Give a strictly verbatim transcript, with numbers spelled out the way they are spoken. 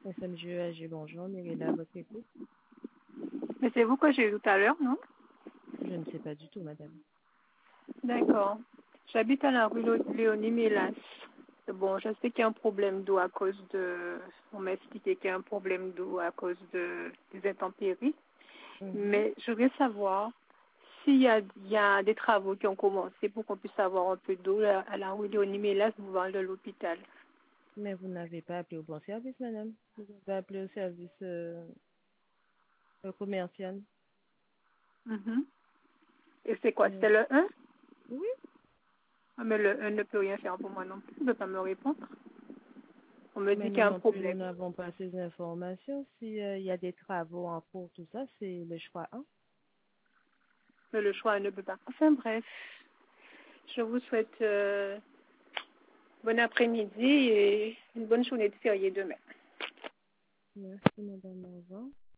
S M G E A G, bonjour, Myrilla, votre écoute. Mais c'est vous que j'ai eu tout à l'heure, non? Je ne sais pas du tout, madame. D'accord. J'habite à la rue Lo- Léonie Mélas. Bon, je sais qu'il y a un problème d'eau à cause de... On m'a expliqué qu'il y a un problème d'eau à cause de... des intempéries. Mhm. Mais je voudrais savoir s'il y a, il y a des travaux qui ont commencé pour qu'on puisse avoir un peu d'eau là, à la rue Léonie Mélas, boulevard de l'hôpital. Mais vous n'avez pas appelé au bon service, madame. Vous avez appelé au service euh, euh, commercial. Mhm. Et c'est quoi? Euh, C'était le un? oui, Ah, mais le un ne peut rien faire pour moi non plus. Il ne peut pas me répondre. On me mais dit qu'il nous y a un non plus, nous problème. n'avons pas ces informations. S'il y a des travaux en cours, tout ça, c'est le choix un. Mais le choix ne peut pas. Enfin bref, je vous souhaite euh, bon après-midi et une bonne journée de férié demain. Merci, madame. Au revoir.